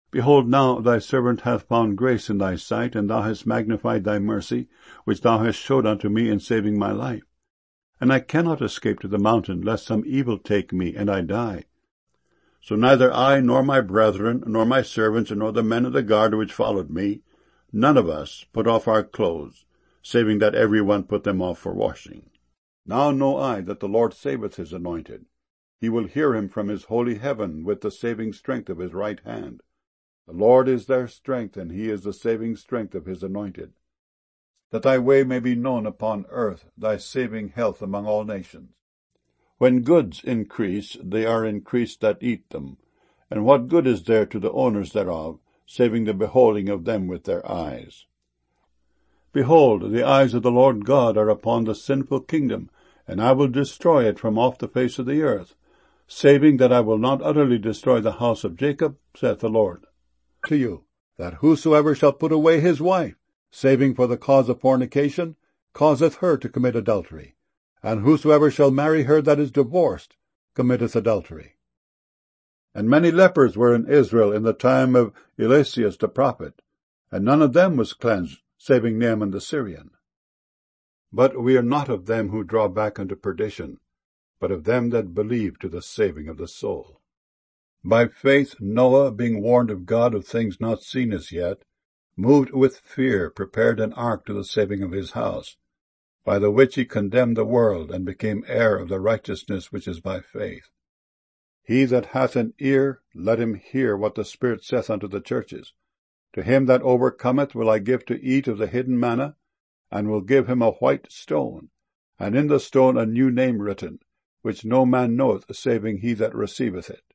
Behold, now thy servant hath found grace in thy sight, and thou hast magnified thy mercy, which thou hast showed unto me in saving my life. And I cannot escape to the mountain, lest some evil take me, and I die. So neither I, nor my brethren, nor my servants, nor the men of the guard which followed me, none of us put off our clothes, saving that every one put them off for washing. Now know I that the Lord saveth his anointed. He will hear him from his holy heaven with the saving strength of his right hand. The Lord is their strength, and he is the saving strength of his anointed. That thy way may be known upon earth, thy saving health among all nations. When goods increase, they are increased that eat them. And what good is there to the owners thereof, saving the beholding of them with their eyes? Behold, the eyes of the Lord God are upon the sinful kingdom, and I will destroy it from off the face of the earth, saving that I will not utterly destroy the house of Jacob, saith the Lord. To you, that whosoever shall put away his wife, saving for the cause of fornication, causeth her to commit adultery. And whosoever shall marry her that is divorced committeth adultery. And many lepers were in Israel in the time of Eliseus the prophet, and none of them was cleansed, saving Naaman the Syrian. But we are not of them who draw back unto perdition, but of them that believe to the saving of the soul. By faith Noah, being warned of God of things not seen as yet, moved with fear, prepared an ark to the saving of his house, by the which he condemned the world, and became heir of the righteousness which is by faith. He that hath an ear, let him hear what the Spirit saith unto the churches. To him that overcometh will I give to eat of the hidden manna, and will give him a white stone, and in the stone a new name written, which no man knoweth, saving he that receiveth it.